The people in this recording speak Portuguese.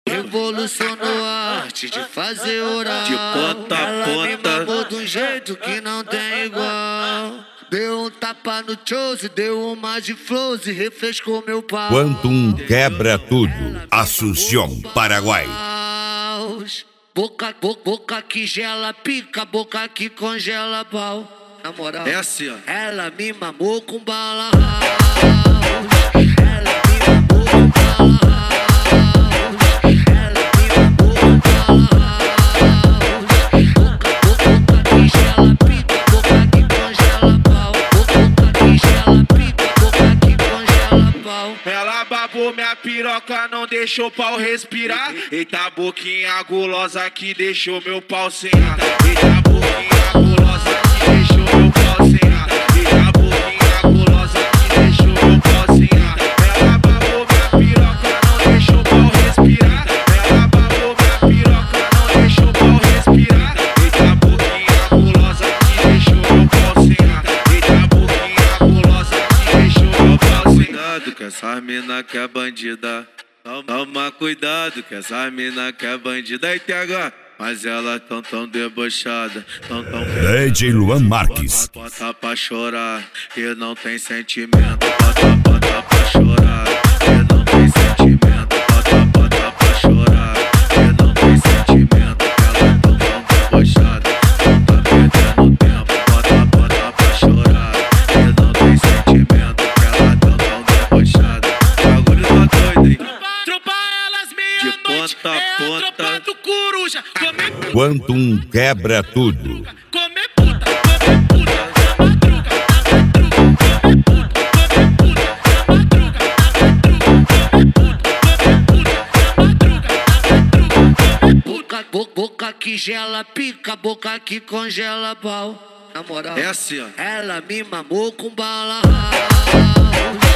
Revolucionou a arte de fazer oral. De ponta a ela ponta. me mamou de um jeito que não tem igual. Deu um tapa no chose, deu uma de flows e refrescou meu pau. Quantum quebra tudo. Assunção, Paraguai. Boca que gela pica, boca que congela pau. Na moral, É assim, ó. ela me mamou com bala house. Ela me mamou com bala house. Ela me mamou com bala house. Boca que gela pica, boca que congela pau. Boca que gela pica, boca que congela pau. Ela babou minha piroca, não deixou o pau respirar. Eita boquinha gulosa que deixou meu pau sem ar. Eita boquinha gulosa que deixou meu pau sem ar. Eita boquinha gulosa que deixou meu pau sem ar. Ela babou minha piroca, não deixou o pau respirar. Ela babou minha piroca, não deixou o pau respirar. Eita boquinha gulosa que deixou meu pau sem ar. Eita boquinha gulosa que deixou meu pau sem ar. Cuidado que essa mina que é bandida. Toma cuidado que essa mina que é bandida. E TH, mas ela tão debochada, tão DJ Luan Marques. Bota pra chorar, que não tem sentimento. Bota pra chorar, que não tem sentimento. Bota pra chorar, que não tem sentimento. Ela tão debochada, tá perdendo tempo. Bota pra chorar, que não tem sentimento. Ela tão debochada. O bagulho tá doido, hein? De ponta a ponta. Do coruja, Quantum quebra tudo. comer puta, madruga, comer puta, Boca que gela pica, boca que congela pau. Na moral, É assim, ó. ela me mamou com bala house.